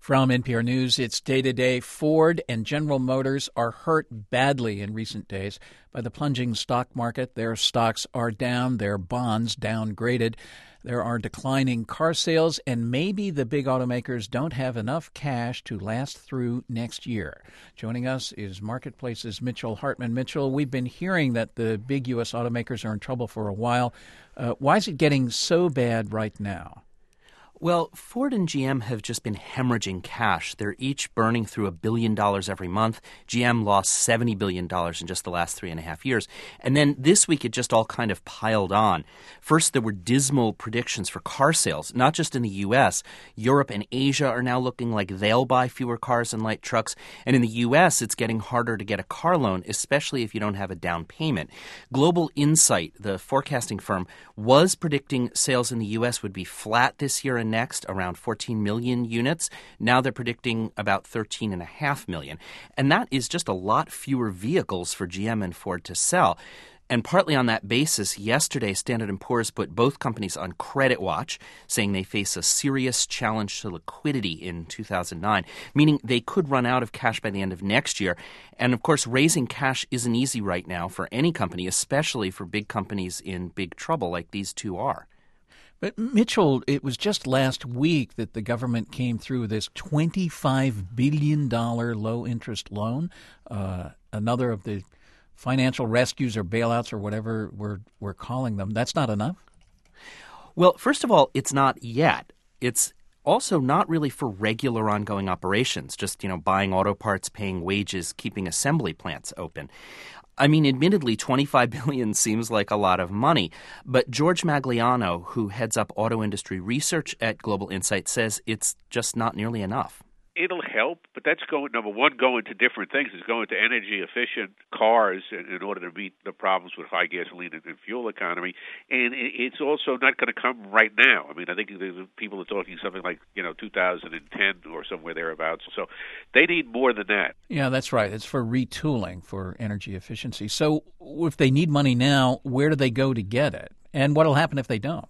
From NPR News, it's day-to-day. Ford and General Motors are hurt badly in recent days by the plunging stock market. Their stocks are down, their bonds downgraded. There are declining car sales, and maybe the big automakers don't have enough cash to last through next year. Joining us is Marketplace's Mitchell Hartman. Mitchell, we've been hearing that the big U.S. automakers are in trouble for a while. Why is it getting so bad right now? Well, Ford and GM have just been hemorrhaging cash. They're each burning through $1 billion every month. GM lost $70 billion in just the last 3.5 years. And then this week, it just all kind of piled on. First, there were dismal predictions for car sales, not just in the U.S. Europe and Asia are now looking like they'll buy fewer cars and light trucks. And in the U.S., it's getting harder to get a car loan, especially if you don't have a down payment. Global Insight, the forecasting firm, was predicting sales in the U.S. would be flat this year and next, around 14 million units. Now they're predicting about 13.5 million. And that is just a lot fewer vehicles for GM and Ford to sell. And partly on that basis, yesterday Standard & Poor's put both companies on credit watch, saying they face a serious challenge to liquidity in 2009, meaning they could run out of cash by the end of next year. And of course, raising cash isn't easy right now for any company, especially for big companies in big trouble like these two are. But, Mitchell, it was just last week that the government came through with this $25 billion low-interest loan, another of the financial rescues or bailouts or whatever we're calling them. That's not enough? Well, first of all, it's not yet. It's also not really for regular ongoing operations, just, buying auto parts, paying wages, keeping assembly plants open. I mean, admittedly, $25 billion seems like a lot of money, but George Magliano, who heads up auto industry research at Global Insight, says it's just not nearly enough. It'll help, but that's going to different things. It's going to energy-efficient cars in order to meet the problems with high gasoline and fuel economy. And it's also not going to come right now. I mean, I think people are talking something like, 2010 or somewhere thereabouts. So they need more than that. Yeah, that's right. It's for retooling for energy efficiency. So if they need money now, where do they go to get it? And what will happen if they don't?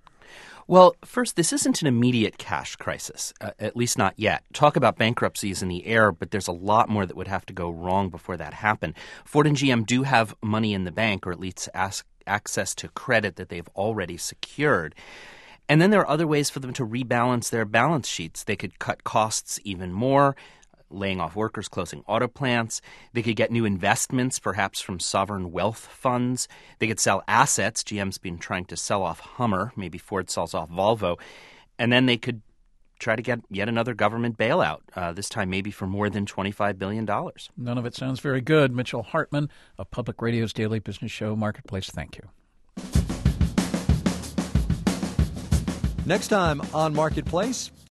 Well, first, this isn't an immediate cash crisis, at least not yet. Talk about bankruptcies in the air, but there's a lot more that would have to go wrong before that happened. Ford and GM do have money in the bank, or at least access to credit that they've already secured. And then there are other ways for them to rebalance their balance sheets. They could cut costs even more, laying off workers, closing auto plants. They could get new investments, perhaps from sovereign wealth funds. They could sell assets. GM's been trying to sell off Hummer. Maybe Ford sells off Volvo. And then they could try to get yet another government bailout, this time maybe for more than $25 billion. None of it sounds very good. Mitchell Hartman of Public Radio's daily business show, Marketplace. Thank you. Next time on Marketplace,